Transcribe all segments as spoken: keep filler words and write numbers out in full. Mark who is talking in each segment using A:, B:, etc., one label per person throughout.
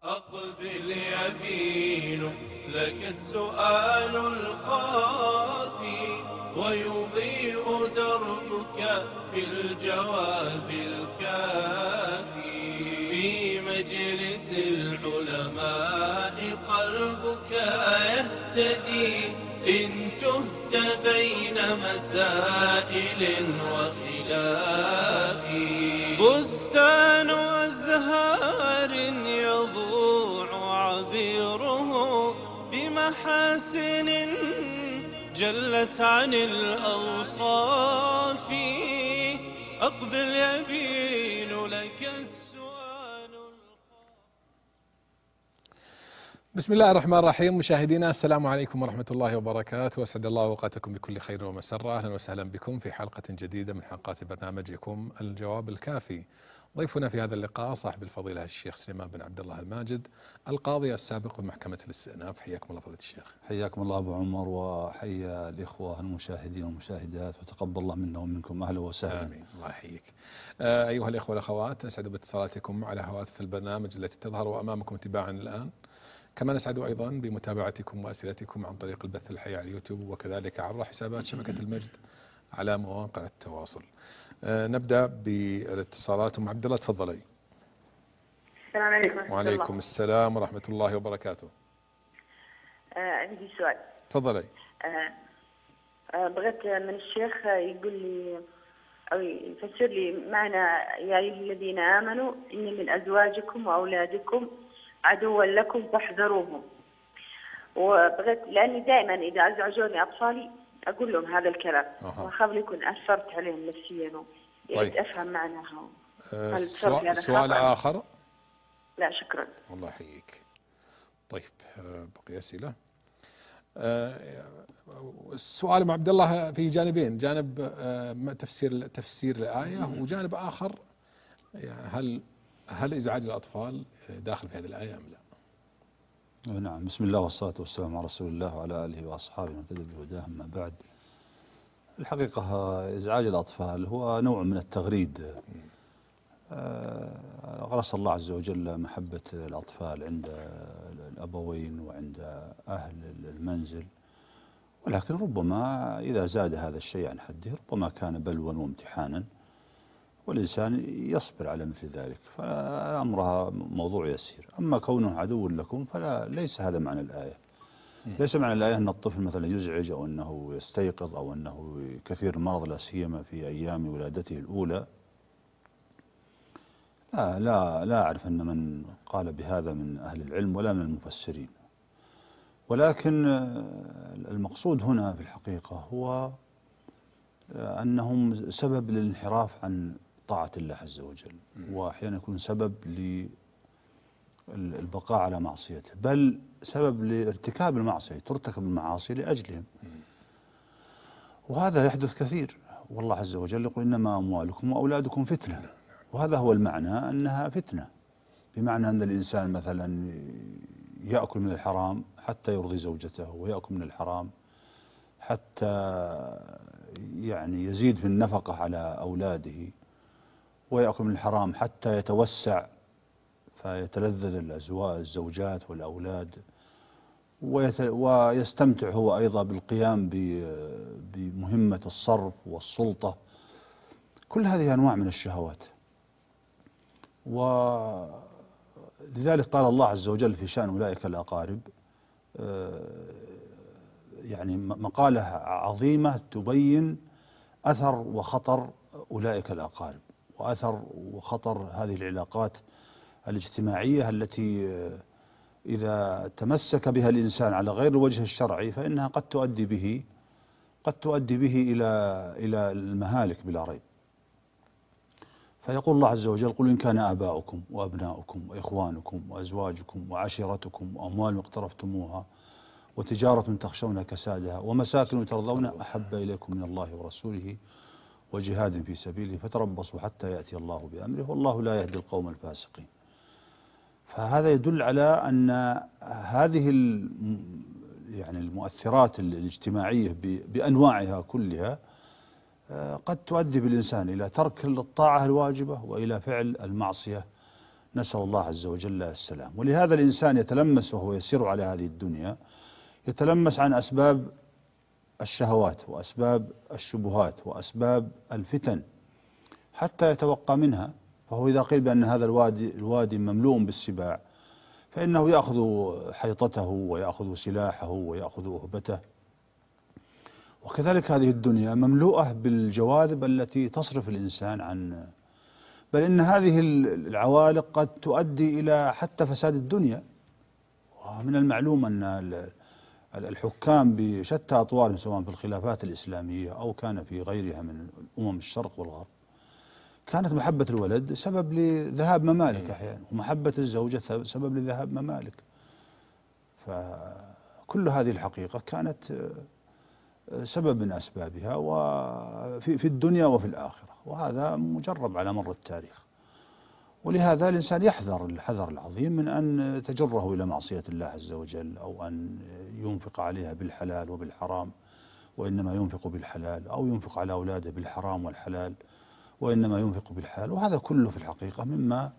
A: أقبل يمين لك السؤال الخافي ويضيء دربك في الجواب الكافي. في مجلس العلماء قلبك يهتدي إن تهت بين مسائل وخلاف. بستان أزهار يضوع عبيره بمحاسن جلت عن الأوصاف. أقبل يبين لك السؤال.
B: بسم الله الرحمن الرحيم. مشاهدينا السلام عليكم ورحمة الله وبركاته، واسعد الله اوقاتكم بكل خير ومسرة. اهلا وسهلا بكم في حلقة جديدة من حلقات برنامجكم الجواب الكافي. ضيفنا في هذا اللقاء صاحب الفضيلة الشيخ سليمان بن عبد الله الماجد، القاضي السابق بمحكمة الاستئناف. حياكم الله فضيلة الشيخ.
C: حياكم الله أبو عمر، وحيا الإخوة المشاهدين والمشاهدات، وتقبل الله منا ومنكم. أهلا وسهلا.
B: آمين. الله يحييك. آه أيها الإخوة والأخوات، نسعد باتصالاتكم على هواتف البرنامج التي تظهر أمامكم تباعا الآن. كما نسعد أيضا بمتابعتكم وأسئلتكم عن طريق البث الحي على اليوتيوب، وكذلك عبر حسابات شبكة المجد على مواقع التواصل. آه نبدأ بالاتصالات. أم عبد الله تفضلي.
D: السلام عليكم.
B: وعليكم السلام ورحمة الله وبركاته.
D: آه عندي سؤال.
B: تفضلي.
D: آه آه بغيت من الشيخ يقول لي أو يفسر لي معنى يا أيها الذين آمنوا إن من أزواجكم وأولادكم عدوا لكم فاحذروهم. وبغيت لأني دائما إذا أزعجوني أطفالي أقول لهم هذا الكلام، وأخاف يكون أثرت عليهم نفسيا.
B: طيب.
D: أفهم معناها.
B: آه سؤال, سؤال آخر.
D: لا شكرا.
B: الله يحييك. طيب آه بقي أسئلة. آه السؤال مع عبد الله في جانبين، جانب آه تفسير تفسير الآية، وجانب آخر يعني هل هل إزعاج الأطفال داخل في هذه الآية أم لا؟
C: نعم. بسم الله والصلاة والسلام على رسول الله وعلى آله وأصحابه ومن اهتدى بهداه. أما بعد، الحقيقة إزعاج الأطفال هو نوع من التغريد. غرس الله عز وجل محبة الأطفال عند الأبوين وعند أهل المنزل، ولكن ربما إذا زاد هذا الشيء عن حده ربما كان بلوا وامتحانا، والإنسان يصبر على مثل ذلك، فأمرها موضوع يسير. أما كونه عدو لكم فلا ليس هذا معنى الآية. ليس معنى الآية أن الطفل مثلا يزعج أو أنه يستيقظ أو أنه كثير المرض، لا سيما في أيام ولادته الأولى. لا لا لا أعرف أن من قال بهذا من أهل العلم ولا من المفسرين، ولكن المقصود هنا في الحقيقة هو أنهم سبب للانحراف عن طاعة الله عز وجل، وأحيانا يكون سبب للبقاء على معصيته، بل سبب لارتكاب المعصية، ترتكب المعاصي لأجلهم، وهذا يحدث كثير. والله عز وجل يقول إنما أموالكم وأولادكم فتنة، وهذا هو المعنى، أنها فتنة، بمعنى أن الإنسان مثلا يأكل من الحرام حتى يرضي زوجته، ويأكل من الحرام حتى يعني يزيد في النفقة على أولاده، ويأكل من الحرام حتى يتوسع فيتلذذ الأزواج الزوجات والأولاد، ويستمتع هو أيضا بالقيام بمهمة الصرف والسلطة. كل هذه أنواع من الشهوات، ولذلك قال الله عز وجل في شأن أولئك الأقارب يعني مقالة عظيمة تبين أثر وخطر أولئك الأقارب، وأثر وخطر هذه العلاقات الاجتماعية التي إذا تمسك بها الإنسان على غير الوجه الشرعي فإنها قد تؤدي به قد تؤدي به إلى إلى المهالك بلا ريب. فيقول الله عز وجل: قل إن كان آباؤكم وأبناؤكم وإخوانكم وأزواجكم وعشيرتكم وأموال اقترفتموها وتجارة تخشون كسادها ومساكن ترضون أحب إليكم من الله ورسوله وجهاد في سبيله فتربصوا حتى يأتي الله بأمره والله لا يهدي القوم الفاسقين. فهذا يدل على أن هذه يعني المؤثرات الاجتماعية بأنواعها كلها قد تؤدي بالإنسان إلى ترك الطاعة الواجبة وإلى فعل المعصية نسأل الله عز وجل السلام. ولهذا الإنسان يتلمس وهو يسير على هذه الدنيا، يتلمس عن أسباب الشهوات وأسباب الشبهات وأسباب الفتن حتى يتوقى منها. فهو إذا قيل بأن هذا الوادي, الوادي مملوء بالسباع، فإنه يأخذ حيطته ويأخذ سلاحه ويأخذ أهبته. وكذلك هذه الدنيا مملوءة بالجواذب التي تصرف الإنسان عن، بل إن هذه العوالق قد تؤدي إلى حتى فساد الدنيا. ومن المعلوم أن الحكام بشتى أطوارهم سواء في الخلافات الإسلامية أو كان في غيرها من أمم الشرق والغرب، كانت محبة الولد سبب لذهاب ممالك أحيانا، ومحبة الزوجة سبب لذهاب ممالك. فكل هذه الحقيقة كانت سبب من أسبابها وفي في الدنيا وفي الآخرة، وهذا مجرب على مر التاريخ. ولهذا الإنسان يحذر الحذر العظيم من أن تجره إلى معصية الله عز وجل، أو أن ينفق عليها بالحلال وبالحرام وإنما ينفق بالحلال، أو ينفق على أولاده بالحرام والحلال وإنما ينفق بالحلال. وهذا كله في الحقيقة مما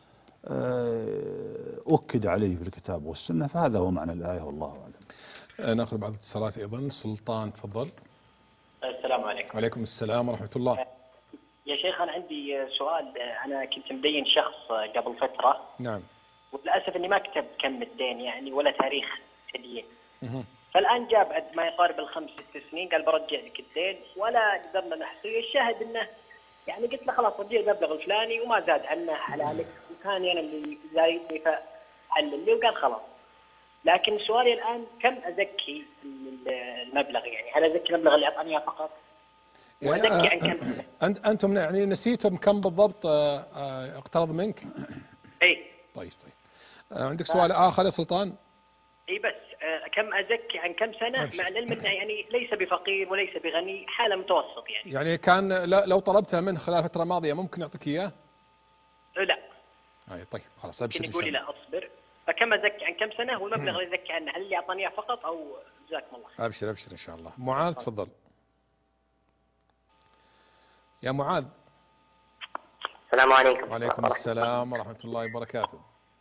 C: أكد عليه في الكتاب والسنة. فهذا هو معنى الآية والله أعلم.
B: ناخذ بعض الاتصالات أيضا. سلطان تفضل.
E: السلام عليكم.
B: وعليكم السلام ورحمة الله.
E: يا شيخ أنا عندي سؤال. أنا كنت مدين شخص قبل فترة.
B: نعم.
E: وللأسف إني ما كتب كم الدين يعني ولا تاريخ تدين. فالآن جاء بعد ما يقارب الخمس ست سنين قال برجع لك الدين ولا قدرنا نحصيه. الشاهد إنه يعني قلت له خلاص رجع المبلغ الفلاني وما زاد عنه حلالك، وكان أنا اللي زايدني فحلل لي وقال خلاص. لكن سؤالي الآن كم أزكي المبلغ؟ يعني هل أزكي المبلغ اللي أعطاني فقط؟ وأزكي عن كم؟
B: أنت أنتم يعني نسيتم كم بالضبط اقترض منك؟
E: إيه.
B: طيب طيب. عندك سؤال آخر يا سلطان؟
E: إيه بس كم أزكي عن كم سنة، مع العلم أنه يعني ليس بفقير وليس بغني، حالة متوسط يعني.
B: يعني كان لو طلبتها منه خلال فترة ماضية ممكن يعطيك إياه؟
E: لا.
B: أي طيب خلاص أبشر.
E: ممكن يقول لي لا أصبر. فكم أزكي عن كم سنة والمبلغ اللي أزكي عنه هل اللي أعطاني فقط أو جزاكم الله خير؟
B: أبشر أبشر إن شاء الله. معاذ تفضل. يا معاذ.
F: السلام عليكم.
B: وعليكم السلام ورحمة الله وبركاته.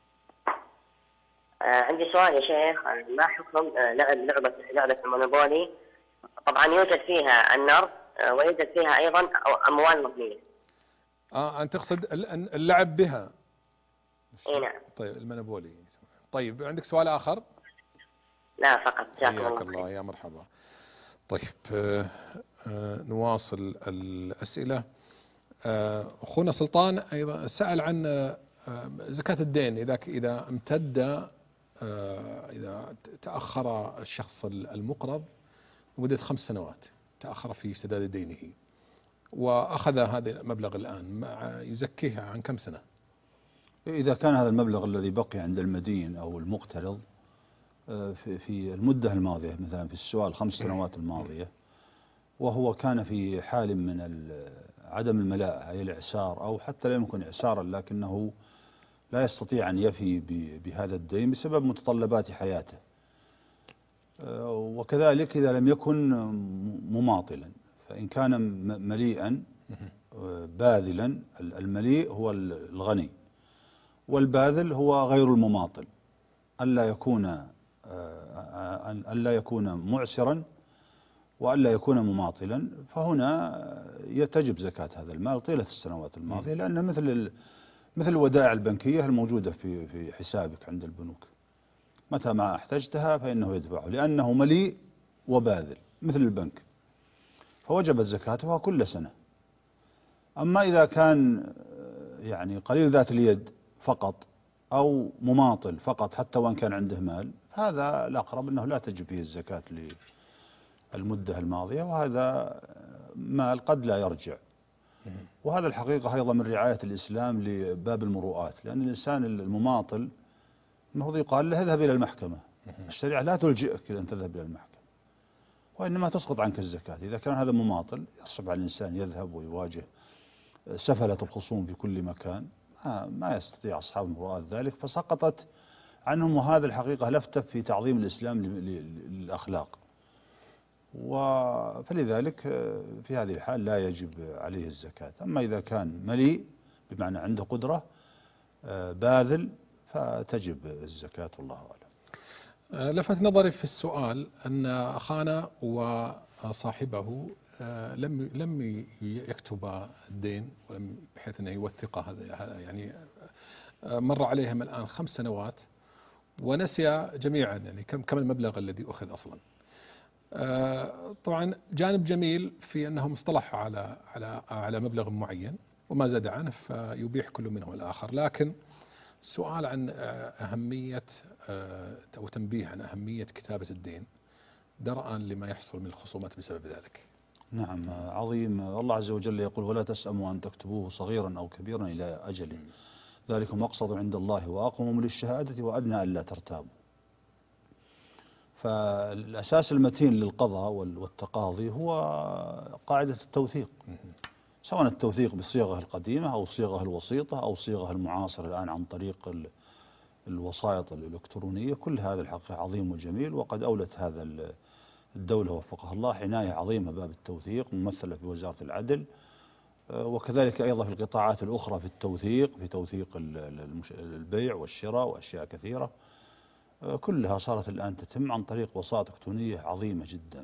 F: آه عندي سؤال يا شيخ. ما حكم لعب لعبة لعبة المونوبولي؟ طبعا يوجد فيها النرد ويوجد فيها أيضا أموال مبنية.
B: آه أنت تقصد اللعب بها؟
F: إيه نعم.
B: طيب المونوبولي. طيب عندك سؤال آخر؟
F: لا فقط.
B: جزاك الله, الله يا مرحبا. طيب آه آه نواصل الأسئلة. آه أخونا سلطان أيضا سأل عن آه زكاة الدين إذا إذا امتد آه إذا تأخر الشخص المقرض لمدة خمس سنوات، تأخر في سداد دينه وأخذ هذا المبلغ الآن، يزكيه عن كم سنة؟
C: إذا كان هذا المبلغ الذي بقي عند المدين أو المقترض في المدة الماضية، مثلا في السؤال الخمس سنوات الماضية، وهو كان في حال من عدم الملاءة أي الإعسار، أو حتى لا يمكن إعسارا لكنه لا يستطيع أن يفي بهذا الدين بسبب متطلبات حياته. وكذلك إذا لم يكن مماطلا، فإن كان مليئا باذلا، المليء هو الغني والباذل هو غير المماطل، ألا يكون ألا يكون معسرا وألا يكون مماطلا، فهنا تجب زكاة هذا المال طيلة السنوات الماضية، لأنه مثل مثل الودائع البنكية الموجودة في في حسابك عند البنوك، متى ما احتجتها فإنه يدفعه، لأنه مليء وباذل مثل البنك، فوجبت زكاتها كل سنة. أما إذا كان يعني قليل ذات اليد فقط أو مماطل فقط حتى وإن كان عنده مال، هذا الأقرب أنه لا تجب فيه الزكاة للمدة الماضية، وهذا مال قد لا يرجع. وهذا الحقيقة أيضا من رعاية الإسلام لباب المروءات، لأن الإنسان المماطل المفروض يقال له اذهب إلى المحكمة. الشريعة لا تلجئك إلى أن تذهب إلى المحكمة، وإنما تسقط عنك الزكاة. إذا كان هذا مماطل يصعب على الإنسان يذهب ويواجه سفلة الخصوم في كل مكان، ما يستطيع أصحاب المروءات ذلك، فسقطت عنهم. وهذا الحقيقة لفتة في تعظيم الإسلام للأخلاق، فلذلك في هذه الحال لا يجب عليه الزكاة. أما إذا كان مليء بمعنى عنده قدرة باذل فتجب الزكاة والله أعلم.
B: لفت نظري في السؤال أن أخانا وصاحبه لم لم يكتب الدين ولم بحيث أنه يوثقه، هذا يعني مر عليهم الآن خمس سنوات ونسي جميعا يعني كم كم المبلغ الذي أخذ أصلا. طبعا جانب جميل في أنهم اصطلحوا على على على مبلغ معين وما زاد عنه فيبيح كل منهم الآخر، لكن سؤال عن أهمية أو تنبيه عن أهمية كتابة الدين درءا لما يحصل من الخصومات بسبب ذلك.
C: نعم عظيم. الله عز وجل يقول ولا تسأموا أن تكتبوه صغيرا أو كبيرا إلى أجله ذلك مقصد عند الله وأقوم للشهادة وأدنى ألا ترتابوا. فالأساس المتين للقضاء والتقاضي هو قاعدة التوثيق، سواء التوثيق بالصيغة القديمة أو الصيغة الوسيطة أو الصيغة المعاصرة الآن عن طريق الوسائط الإلكترونية. كل هذا الحقيقة عظيم وجميل، وقد أولت هذا الدولة وفقها الله عناية عظيمة باب التوثيق ممثلة في وزارة العدل، وكذلك أيضا في القطاعات الأخرى في التوثيق، في توثيق البيع والشراء وأشياء كثيرة كلها صارت الآن تتم عن طريق وسائط إلكترونية عظيمة جدا.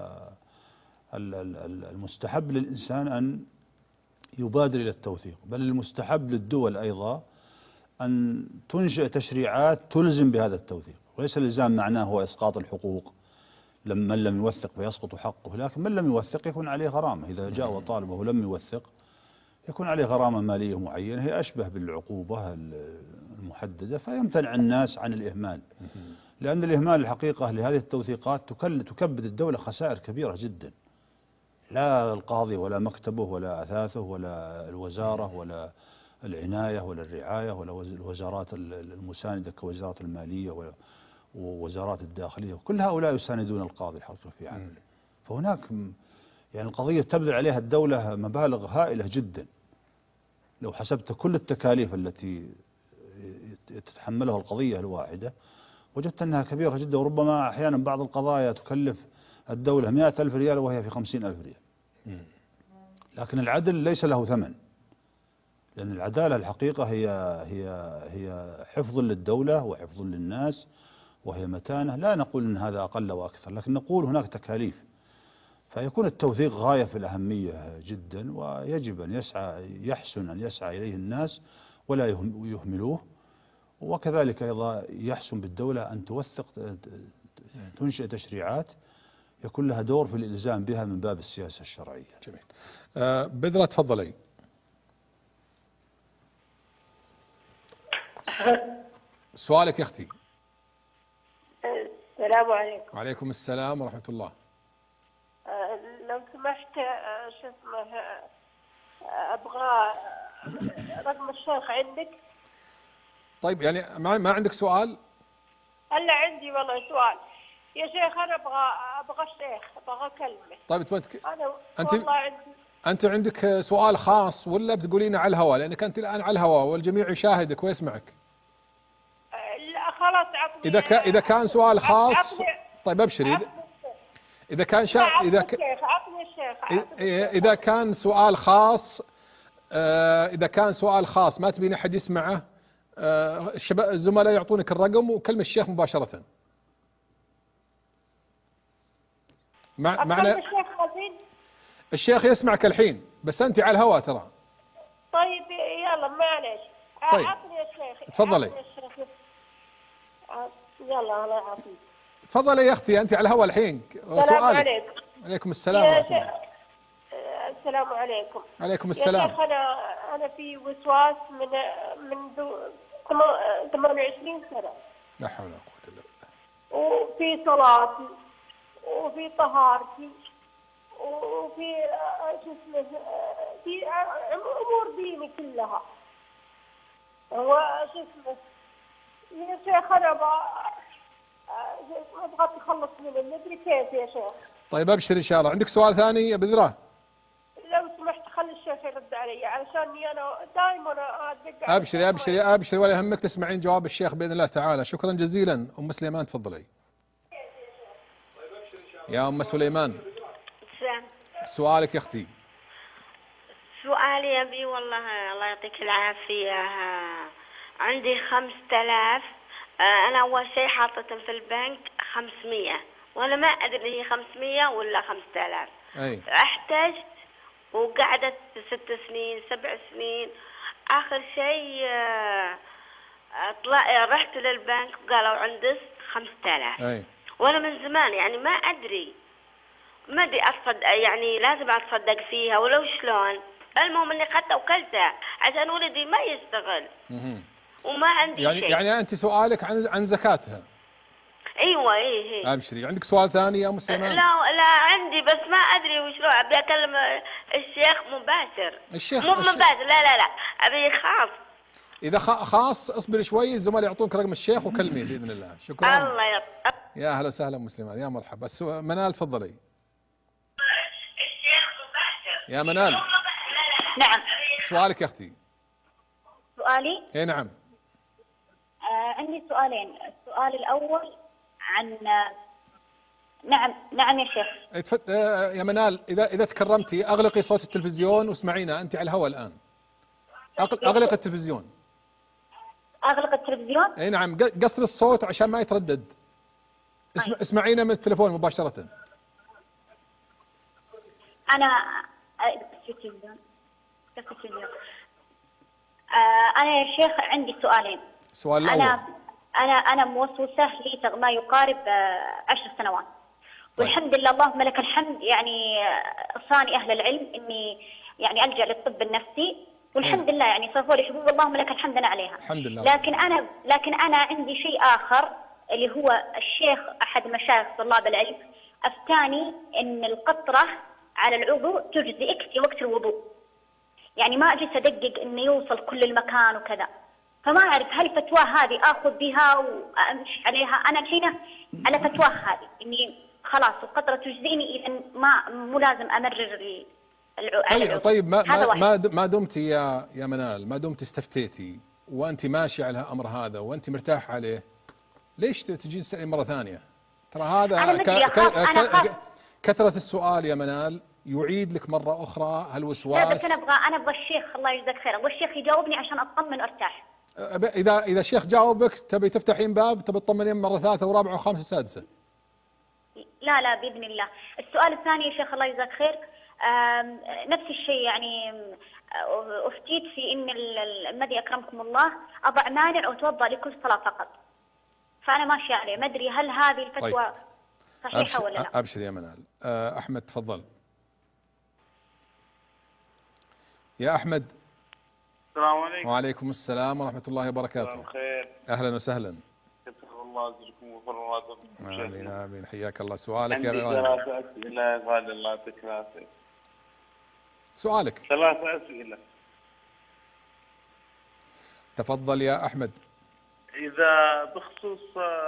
C: فالمستحب للإنسان أن يبادر إلى التوثيق، بل المستحب للدول أيضا أن تنشئ تشريعات تلزم بهذا التوثيق، وليس الإلزام معناه هو إسقاط الحقوق، من لم يوثق فيسقط حقه، لكن من لم يوثق يكون عليه غرامة. إذا جاء وطالب وهو لم يوثق يكون عليه غرامة مالية معينة هي أشبه بالعقوبة المحددة، فيمتنع الناس عن الإهمال، لأن الإهمال الحقيقة لهذه التوثيقات تكبد الدولة خسائر كبيرة جدا، لا القاضي ولا مكتبه ولا أثاثه ولا الوزارة ولا العناية ولا الرعاية ولا الوزارات المساندة كوزارة المالية ووزارات الداخلية، كل هؤلاء يساندون القاضي الحقيقة في عمله. فهناك يعني القضية تبذل عليها الدولة مبالغ هائلة جدا، لو حسبت كل التكاليف التي تتحملها القضية الواحدة وجدت أنها كبيرة جدا، وربما أحيانا بعض القضايا تكلف الدولة مئة ألف ريال وهي في خمسين ألف ريال. لكن العدل ليس له ثمن، لأن العدالة الحقيقة هي هي هي حفظ للدولة وحفظ للناس، وهي متانة. لا نقول أن هذا أقل وأكثر، لكن نقول هناك تكاليف، فيكون التوثيق غاية في الأهمية جدا، ويجب أن يسعى يحسن أن يسعى إليه الناس ولا يهملوه. وكذلك أيضا يحسن بالدولة أن توثق تنشئ تشريعات يكون لها دور في الإلزام بها من باب السياسة الشرعية.
B: جميل. أه بدرة تفضلي. سؤالك يا أختي.
G: السلام عليكم.
B: وعليكم السلام ورحمة الله.
G: أه لو سمحت شو اسمه أبغى رقم الشيخ عندك.
B: طيب يعني ما ما عندك سؤال؟
G: هلا عندي والله سؤال يا شيخ. أنا أبغى أبغى الشيخ أبغى أكلمه.
B: طيب تك...
G: أنا
B: أنت
G: والله عندي
B: أنت عندك سؤال خاص ولا بتقولينه على الهواء، لأنك أنت الآن على الهواء والجميع يشاهدك ويسمعك؟
G: لا خلاص عطني.
B: إذا كان إذا كان سؤال خاص طيب أبشري. إذا كان شا... إذا ك...
G: عطني الشيخ.
B: إذا كان سؤال خاص إذا كان سؤال خاص ما تبين أحد يسمعه، الشباب الزملاء يعطونك الرقم وكلم الشيخ مباشرة. مع معنى
G: الشيخ خزين.
B: الشيخ يسمعك الحين بس أنت على الهواء ترى.
G: طيب يلا معلش.
B: طيب
G: عطني الشيخ.
B: تفضلي.
G: يلا الله يعافيك.
B: تفضلي يا أختي أنت على الهواء الحين.
G: السلام عليكم.
B: عليكم السلام ورحمة الله.
G: السلام عليكم.
B: عليكم السلام.
G: يا شيخ أنا أنا في وسواس من منذ ثمانية وعشرين سنة.
B: لا حول ولا قوة إلا بالله.
G: وفي صلاتي وفي طهارتي وفي شو اسمه في أمور ديني كلها. هو شو اسمه يا شيخ أنا أبغى أبغى أتخلص منه، مدري كيف يا شيخ.
B: طيب أبشر إن شاء الله. عندك سؤال ثاني يا بذرة؟
G: لو سمحت خلي الشيخ يرد علي علشاني أنا دائما أدق.
B: أبشري أبشري أبشري ولا يهمك، تسمعين جواب الشيخ بإذن الله تعالى. شكرا جزيلا. أم سليمان تفضلي. يا أم سليمان. سؤالك يا أختي.
H: سؤالي يا أبي والله الله يعطيك العافية. عندي خمسة آلاف. آه، أنا أول شيء حاطتهم في البنك خمسمية، وأنا ما أدري هي خمسمية ولا خمسة آلاف.
B: أي.
H: احتجت وقعدت ست سنين سبع سنين. آخر شيء آه، طلع رحت للبنك وقالوا عندك خمسة آلاف.
B: أي.
H: وأنا من زمان يعني ما أدري ما أدري أتصدق، يعني لازم أتصدق فيها ولو شلون. المهم إني أخذتها وكلتها عشان ولدي ما يشتغل.
B: مهم.
H: وما عندي
B: يعني
H: شيء.
B: يعني أنت سؤالك عن عن زكاتها.
H: ايوه ايه هي.
B: ابشري. عندك سؤال ثاني يا مسلمان؟
H: لا لا عندي، بس ما ادري وش لو ابي اكلم الشيخ مباشر.
B: الشيخ
H: مو
B: الشيخ.
H: مباشر، لا لا لا ابي خاص.
B: اذا خاص اصبر شوي، الزملاء يعطونك رقم الشيخ وكلميه باذن الله. شكرا.
H: الله يرضى.
B: يا اهلا وسهلا مسلمان، يا مرحبا. السؤال منال تفضلي.
H: الشيخ مباشر.
B: يا منال.
I: نعم.
B: سؤالك يا اختي.
I: سؤالي؟
B: اي نعم.
I: آه عندي سؤالين. السؤال الأول عن نعم نعم يا شيخ.
B: اتفت... يا منال إذا إذا تكرمتي أغلقي صوت التلفزيون واسمعينا، أنت على الهواء الآن. أغلق التلفزيون.
I: أغلق التلفزيون؟
B: أي نعم، قصر الصوت عشان ما يتردد. اسم... اسمعينا من التليفون مباشرة.
I: أنا التلفزيون. التلفزيون. آه أنا يا شيخ عندي سؤالين.
B: السؤال الأول.
I: أنا أنا أنا موسوسة لي ما يقارب عشر سنوات. والحمد لله اللهم لك الحمد، يعني صاني أهل العلم إني يعني ألجأ للطب النفسي، والحمد لله يعني صرفوا لي حبوب اللهم لك الحمد أنا عليها.
B: الحمد لله.
I: لكن أنا لكن أنا عندي شيء آخر، اللي هو الشيخ أحد مشايخ طلاب العلم أفتاني إن القطرة على العضو تجزئك في وقت الوضوء. يعني ما أجلس أدقق إنه يوصل كل المكان وكذا. فما أعرف هل فتوى هذه آخذ بها وأمشي عليها؟ أنا الحين على فتوى هذه إني خلاص القطرة تجزيني، إذا ما مو لازم أمرر على العضو.
B: طيب ما ما ما دمتي يا يا منال، ما دمتي استفتيتي وأنت ماشي على الأمر هذا وأنت مرتاح عليه، ليش تجي تسألي مرة ثانية؟ ترى هذا
I: أنا مدري أخاف أنا أخاف
B: كثرة السؤال يا منال يعيد لك مرة أخرى هالوسواس.
I: لا بس أنا أبغى أنا أبغى الشيخ الله يجزاك خير، أبغى الشيخ يجاوبني عشان أطمن وأرتاح.
B: إذا إذا الشيخ جاوبك تبي تفتحين باب، تبي تطمنين مرة ثالثة ورابعة وخامسة وسادسة.
I: لا لا بإذن الله. السؤال الثاني يا شيخ الله يجزاك خير، نفس الشيء يعني أفتيت في إن المدي أكرمكم الله أضع مانع وأتوضأ لكل صلاة فقط، فأنا ماشية عليه، ما أدري هل هذه الفتوى طيب. صحيحة
B: أبشر
I: ولا لا؟
B: أبشر يا منال. أحمد تفضل. يا أحمد.
J: السلام عليكم.
B: وعليكم السلام ورحمة الله وبركاته.
J: خير.
B: أهلا وسهلا.
J: كثر الله أجركم وغفر الله ذنوبكم.
B: آمين آمين. حياك الله. سؤالك يا
J: غالي. عندي ثلاث أسئلة يا غالي، الله يعطيك العافية.
B: سؤالك.
J: ثلاث أسئلة.
B: تفضل يا أحمد.
J: إذا بخصوص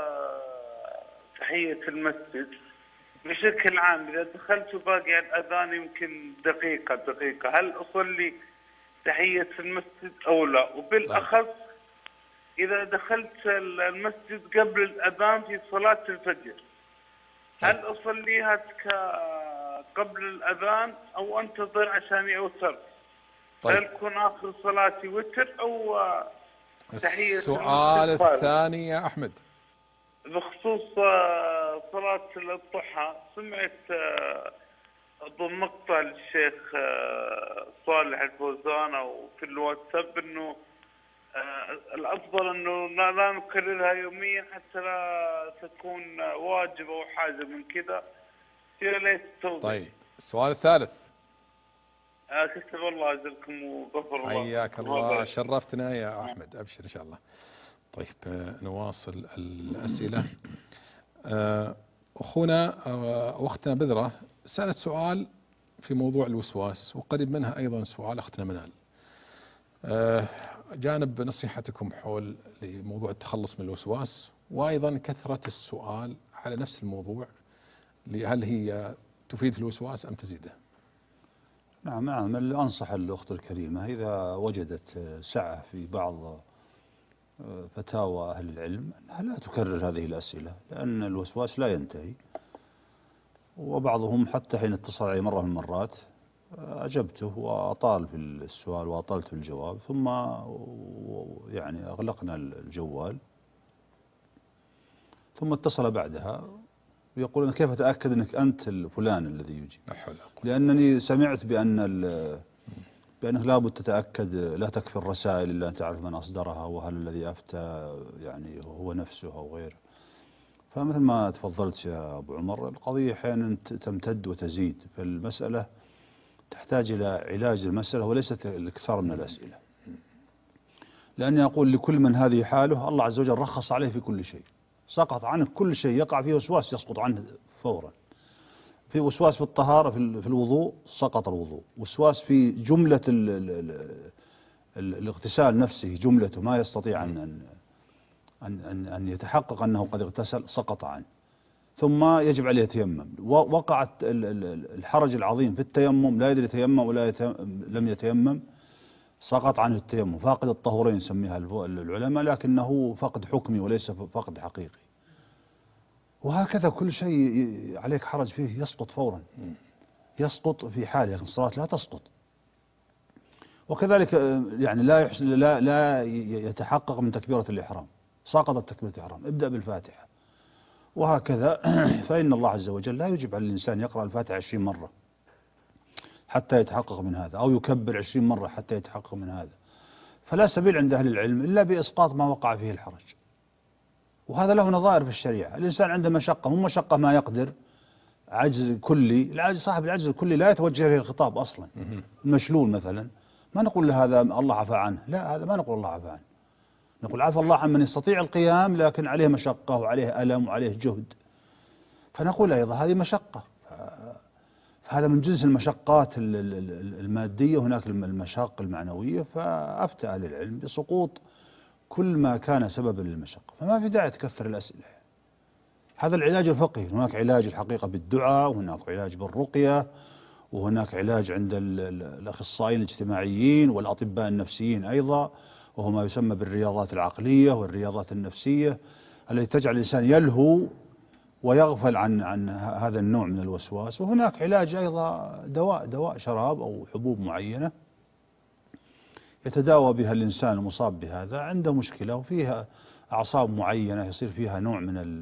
J: تحية المسجد بشكل عام، إذا دخلت وباقي الأذان يمكن دقيقة دقيقة، هل أصلي تحية المسجد أو لا؟ وبالأخص إذا دخلت المسجد قبل الأذان في صلاة الفجر، هل أصليها قبل الأذان أو أنتظر عشان أوتر؟ طيب. هل تكون آخر صلاتي وتر أو تحية؟
B: السؤال الثاني يا أحمد
J: بخصوص صلاة الضحى، سمعت أظن مقطع للشيخ صالح الفوزان أو في الواتساب إنه الأفضل إنه لا نكررها يوميا حتى لا تكون واجب أو حاجة من كذا. يا ليت توضيح.
B: طيب السؤال الثالث.
J: كتب الله أجركم وغفر الله.
B: حياك الله، شرفتنا يا أحمد. أبشر إن شاء الله. طيب نواصل الأسئلة. أخونا وأختنا بذرة سألت سؤال في موضوع الوسواس، وقريب منها أيضا سؤال أختنا منال. جانب نصيحتكم حول لموضوع التخلص من الوسواس، وأيضا كثرة السؤال على نفس الموضوع، هل هي تفيد في الوسواس أم تزيده؟
C: نعم نعم. أنصح الأخت الكريمة إذا وجدت سعة في بعض فتاوى أهل العلم أنها لا تكرر هذه الأسئلة، لأن الوسواس لا ينتهي، وبعضهم حتى حين اتصل علي مرة من المرات أجبته وأطال في السؤال وأطلت في الجواب، ثم يعني أغلقنا الجوال. ثم اتصل بعدها يقول أنا كيف أتأكد أنك أنت الفلان الذي يجيب؟ لأنني سمعت بأن بأنك لابد تتأكد، لا تكفي الرسائل إلا أن تعرف من أصدرها وهل الذي أفتى يعني هو نفسه أو غيره. فمثل ما تفضلت يا أبو عمر، القضية أحيانا تمتد وتزيد، فالمسألة تحتاج إلى علاج المسألة وليست الإكثار من الأسئلة. لأني أقول لكل من هذه حاله الله عز وجل رخص عليه في كل شيء، سقط عنه كل شيء، يقع فيه وسواس يسقط عنه فورا. في وسواس في الطهارة في الوضوء سقط الوضوء، وسواس في جملة ال ال ال ال الاغتسال نفسه جملته ما يستطيع أن أن أن أن يتحقق أنه قد اغتسل سقط عنه، ثم يجب عليه يتيمم. وقعت الحرج العظيم في التيمم، لا يدري يتيمم ولا يتيمم لم يتيمم، سقط عنه التيمم. فاقد الطهورين يسميها العلماء، لكنه فقد حكمي وليس فقد حقيقي. وهكذا كل شيء عليك حرج فيه يسقط فورا، يسقط في حاله، لكن الصلاة لا تسقط. وكذلك يعني لا لا لا يتحقق من تكبيرة الإحرام، سقطت تكبيرة الإحرام، ابدأ بالفاتحة. وهكذا فإن الله عز وجل لا يجب على الإنسان يقرأ الفاتحة عشرين مرة حتى يتحقق من هذا، أو يكبر عشرين مرة حتى يتحقق من هذا. فلا سبيل عند أهل العلم إلا بإسقاط ما وقع فيه الحرج، وهذا له نظائر في الشريعة. الإنسان عنده مشقة، مو مشقة ما يقدر، عجز كلي، العجز صاحب العجز الكلي لا يتوجه إليه الخطاب أصلا. المشلول مثلا ما نقول له هذا الله عفى عنه، لا، هذا ما نقول الله عفى عنه، نقول عفى الله عن من يستطيع القيام لكن عليه مشقة وعليه ألم وعليه جهد، فنقول أيضا هذه مشقة. فهذا من جنس المشقات المادية، هناك المشاق المعنوية. فأفتى أهل العلم بسقوط كل ما كان سببا للمشقة، فما في داعي تكثر الأسئلة. هذا العلاج الفقهي. هناك علاج الحقيقة بالدعاء، وهناك علاج بالرقية، وهناك علاج عند الأخصائيين الاجتماعيين والأطباء النفسيين أيضا، وهو ما يسمى بالرياضات العقلية والرياضات النفسية التي تجعل الإنسان يلهو ويغفل عن عن هذا النوع من الوسواس. وهناك علاج أيضا دواء دواء شراب أو حبوب معينة يتداوى بها الإنسان المصاب بهذا، عنده مشكلة وفيها أعصاب معينة يصير فيها نوع من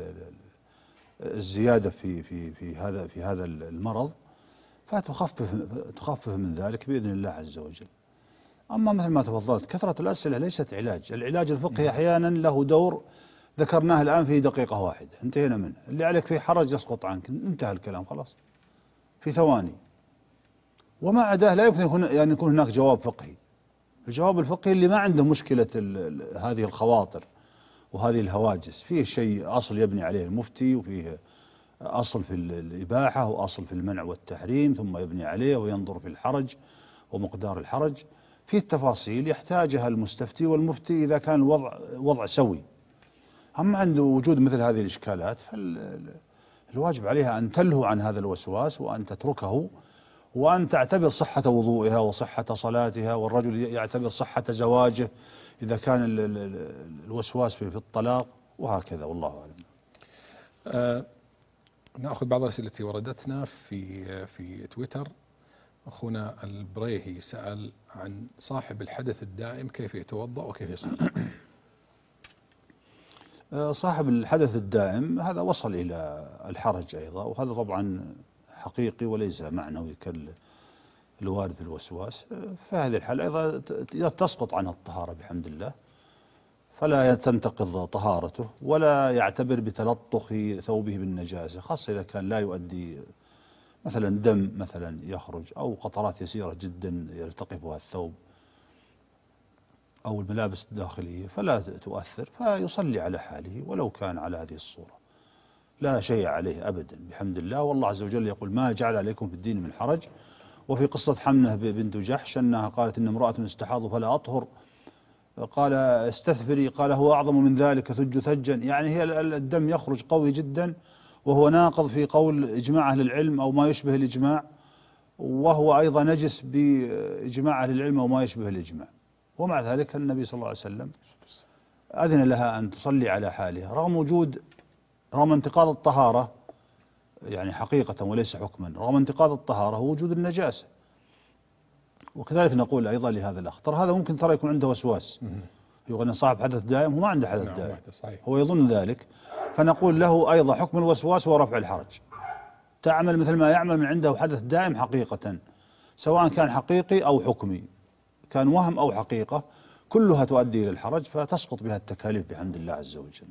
C: الزيادة في في في هذا في هذا المرض، فتخفف تخفف من ذلك بإذن الله عز وجل. أما مثل ما تفضلت كثرة الأسئلة ليست علاج. العلاج الفقهي أحيانا له دور ذكرناه الآن في دقيقة واحدة انتهينا منه. اللي عليك فيه حرج يسقط عنك، انتهى الكلام خلاص في ثواني. وما عداه لا يمكن يكون يعني يكون هناك جواب فقهي. الجواب الفقهي اللي ما عنده مشكلة هذه الخواطر وهذه الهواجس، فيه شيء أصل يبني عليه المفتي، وفيه أصل في الإباحة وأصل في المنع والتحريم، ثم يبني عليه وينظر في الحرج ومقدار الحرج. فيه التفاصيل يحتاجها المستفتي والمفتي إذا كان الوضع وضع سوي. أما عند وجود مثل هذه الإشكالات فالواجب عليها أن تلهو عن هذا الوسواس وأن تتركه، وأن تعتبر صحة وضوئها وصحة صلاتها، والرجل يعتبر صحة زواجه إذا كان الوسواس في الطلاق، وهكذا. والله أعلم.
B: أه نأخذ بعض الأسئلة التي وردتنا في في تويتر. أخونا البريهي سأل عن صاحب الحدث الدائم كيف يتوضأ وكيف يصلي.
C: صاحب الحدث الدائم هذا وصل إلى الحرج أيضا، وهذا طبعا حقيقي وليس معنوي كالوارد في الوسواس. فهذه الحالة أيضا تسقط عنها الطهارة بحمد الله، فلا تنتقض طهارته ولا يعتبر بتلطخ ثوبه بالنجاسة، خاصة إذا كان لا يؤدي مثلا دم مثلا يخرج، أو قطرات يسيرة جدا يلتقفها الثوب أو الملابس الداخلية، فلا تؤثر، فيصلي على حاله ولو كان على هذه الصورة، لا شيء عليه أبدا بحمد الله. والله عز وجل يقول ما جعل عليكم في الدين من حرج. وفي قصة حمنة بنت جحش أنها قالت إن امرأة استحاض فلا أطهر، قال استثفري، قال هو أعظم من ذلك ثج ثجا، يعني هي الدم يخرج قوي جدا، وهو ناقض في قول إجماع أهل العلم أو ما يشبه الإجماع، وهو أيضا نجس بإجماع أهل العلم أو ما يشبه الإجماع. ومع ذلك النبي صلى الله عليه وسلم أذن لها أن تصلي على حالها رغم وجود رغم انتقاض الطهارة، يعني حقيقة وليس حكما، رغم انتقاض الطهارة ووجود النجاسة. وكذلك نقول أيضا لهذا الأخ ترى هذا ممكن ترى يكون عنده وسواس، يقول أن صاحب حدث دائم، هو ما عنده حدث دائم، هو يظن ذلك، فنقول له أيضا حكم الوسواس هو رفع الحرج، تعمل مثل ما يعمل من عنده حدث دائم حقيقة، سواء كان حقيقي أو حكمي، كان وهم أو حقيقة، كلها تؤدي إلى الحرج، فتسقط بها التكاليف بحمد الله عز وجل.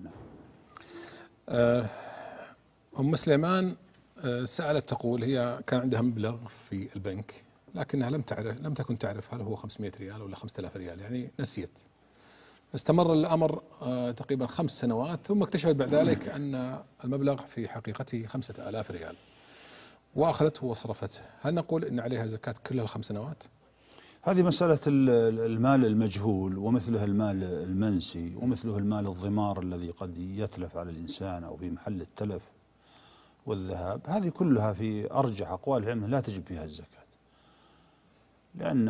B: أم سليمان سألت تقول هي كان عندها مبلغ في البنك، لكنها لم تعرف لم تكن تعرف هل هو خمسمائة ريال ولا خمسة آلاف ريال، يعني نسيت. استمر الأمر تقريبا خمس سنوات، ثم اكتشفت بعد ذلك أن المبلغ في حقيقته خمسة آلاف ريال، وأخذته وصرفته. هل نقول إن عليها زكاة كل الخمس سنوات؟
C: هذه مسألة المال المجهول، ومثله المال المنسي، ومثله المال الضمار الذي قد يتلف على الإنسان أو في محل التلف والذهاب، هذه كلها في أرجح أقوال العلم لا تجب فيها الزكاة، لأن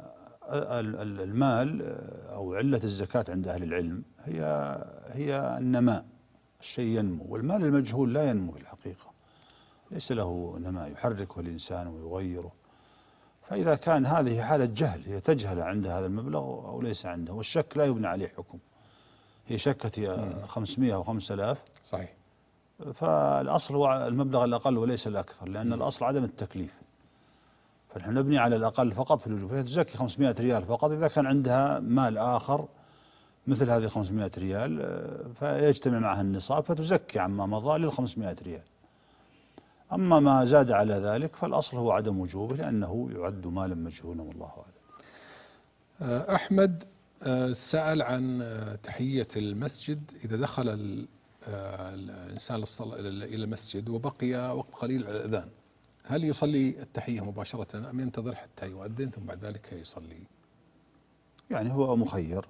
C: المال أو علة الزكاة عند أهل العلم هي هي النماء، الشيء ينمو، والمال المجهول لا ينمو في الحقيقة، ليس له نماء يحركه الإنسان ويغيره. فإذا كان هذه حالة جهل، هي تجهل عند هذا المبلغ أو ليس عنده، والشك لا يبنى عليه حكم، هي شكت خمسمائة أو خمسة آلاف
B: صحيح،
C: فالأصل هو المبلغ الأقل وليس الأكثر، لأن الأصل عدم التكليف، فنحن نبني على الأقل فقط في الوجوب، فهي تزكي خمسمائة ريال فقط. إذا كان عندها مال آخر مثل هذه خمسمائة ريال فيجتمع معها النصاب فتزكي عما مضى للخمسمائة ريال. أما ما زاد على ذلك فالأصل هو عدم وجوبه، لأنه يعد مالا مجهولا والله أعلم.
B: أحمد سأل عن تحية المسجد إذا دخل الإنسان إلى المسجد وبقي وقت قليل على الأذان، هل يصلي التحية مباشرة أم ينتظر حتى يؤذن ثم بعد ذلك يصلي؟
C: يعني هو مخير،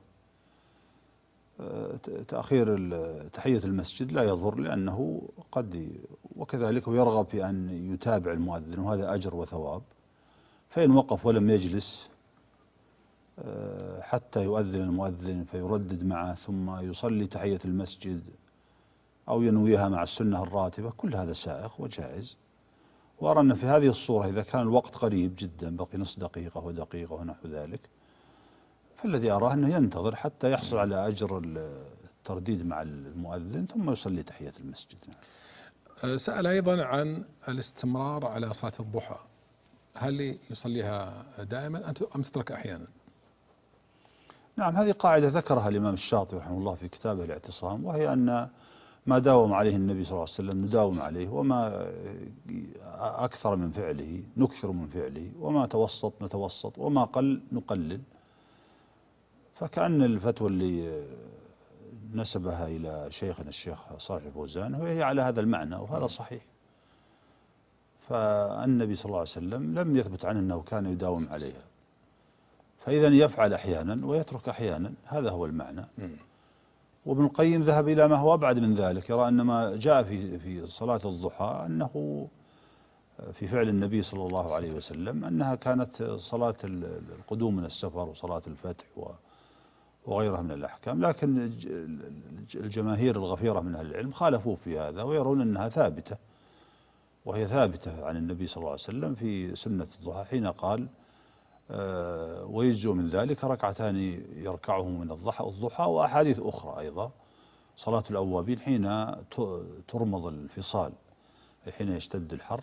C: تأخير تحية المسجد لا يضر، لأنه قد وكذلك يرغب في أن يتابع المؤذن، وهذا أجر وثواب، فإن وقف ولم يجلس حتى يؤذن المؤذن فيردد معه ثم يصلي تحية المسجد أو ينويها مع السنة الراتبة، كل هذا سائغ وجائز. وأرى أن في هذه الصورة إذا كان الوقت قريب جدا، بقي نصف دقيقة ودقيقة ونحو ذلك، فالذي أراه أنه ينتظر حتى يحصل على أجر الترديد مع المؤذن ثم يصلي تحية المسجد.
B: سأل أيضا عن الاستمرار على صلاة الضحى، هل يصليها دائما أم تترك أحيانا؟
C: نعم، هذه قاعدة ذكرها الإمام الشاطبي رحمه الله في كتابه الاعتصام، وهي أن ما داوم عليه النبي صلى الله عليه وسلم نداوم عليه، وما أكثر من فعله نكثر من فعله، وما توسط نتوسط، وما قل نقلل. فكأن الفتوى اللي نسبها إلى شيخنا الشيخ صالح الفوزان وهي على هذا المعنى، وهذا صحيح. فالنبي صلى الله عليه وسلم لم يثبت عنه أنه كان يداوم عليها، فإذا يفعل أحيانا ويترك أحيانا، هذا هو المعنى. وابن القيم ذهب إلى ما هو أبعد من ذلك، يرى أن ما جاء في في صلاة الضحى أنه في فعل النبي صلى الله عليه وسلم أنها كانت صلاة القدوم من السفر وصلاة الفتح وغيرها من الأحكام، لكن الجماهير الغفيرة من أهل العلم خالفوه في هذا، ويرون أنها ثابتة، وهي ثابتة عن النبي صلى الله عليه وسلم في سنة الضحى حين قال أه ويجزء من ذلك ركعتان يركعه من الضحى الضحى وأحاديث أخرى أيضا، صلاة الأوابين حين ترمض الفصال حين يشتد الحر،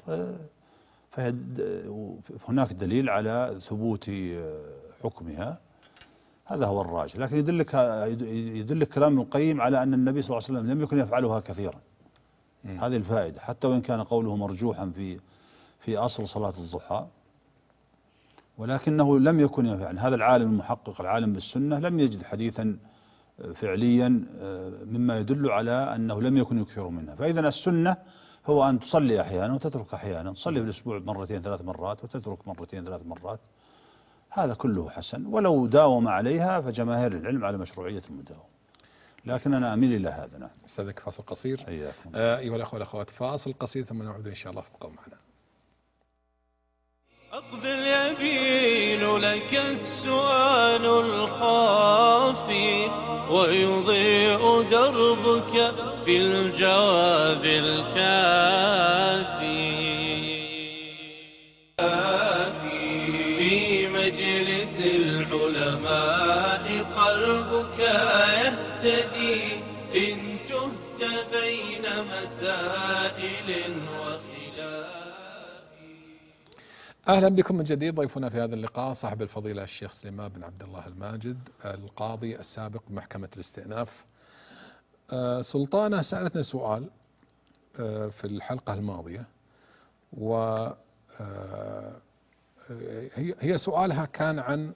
C: فهناك دليل على ثبوت حكمها، هذا هو الراجح. لكن يدلك يدلك كلام ابن القيم على أن النبي صلى الله عليه وسلم لم يكن يفعلها كثيرا، هذه الفائدة، حتى وإن كان قوله مرجوحا في في أصل صلاة الضحى، ولكنه لم يكن يفعل. هذا العالم المحقق العالم بالسنة لم يجد حديثا فعليا مما يدل على أنه لم يكن يكثر منها. فإذا السنة هو أن تصلي أحيانا وتترك أحيانا، تصلي في الأسبوع مرتين ثلاث مرات وتترك مرتين ثلاث مرات، هذا كله حسن. ولو داوم عليها فجماهير العلم على مشروعية المداومة، لكن أنا أميل إلى هذا. نعم.
B: استاذك فاصل قصير.
C: أياكم.
B: آه أيها الأخوة والأخوات، فاصل قصير ثم نعود إن شاء الله، فابقوا معنا.
A: أقضي اليمين لك السؤال الخافي، ويضيء دربك في الجواب الكافي. في مجلس العلماء قلبك يهتدي إن تهت بين مسائل وخلاف.
B: أهلا بكم من جديد. ضيفنا في هذا اللقاء صاحب الفضيلة الشيخ سليمان بن عبد الله الماجد، القاضي السابق بمحكمة الاستئناف. سلطانة سألتنا سؤال في الحلقة الماضية، و هي سؤالها كان عن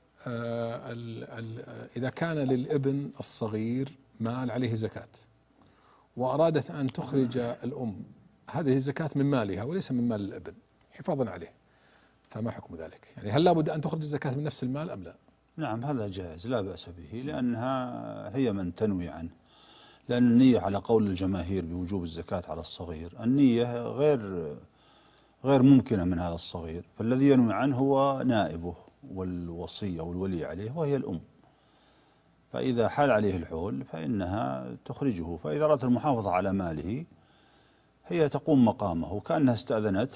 B: إذا كان للابن الصغير مال عليه زكاة وأرادت أن تخرج الأم هذه الزكاة من مالها وليس من مال الابن حفاظا عليه، فما حكم ذلك؟ يعني هل لابد أن تخرج الزكاة من نفس المال أم لا؟
C: نعم هذا جائز لا بأس به، لأنها هي من تنوي عنه، لأن النية على قول الجماهير بوجوب الزكاة على الصغير النية غير غير ممكنة من هذا الصغير، فالذي ينوي عنه هو نائبه والوصي أو الولي عليه وهي الأم، فإذا حال عليه الحول فإنها تخرجه، فإذا أردت المحافظة على ماله هي تقوم مقامه وكأنها استأذنت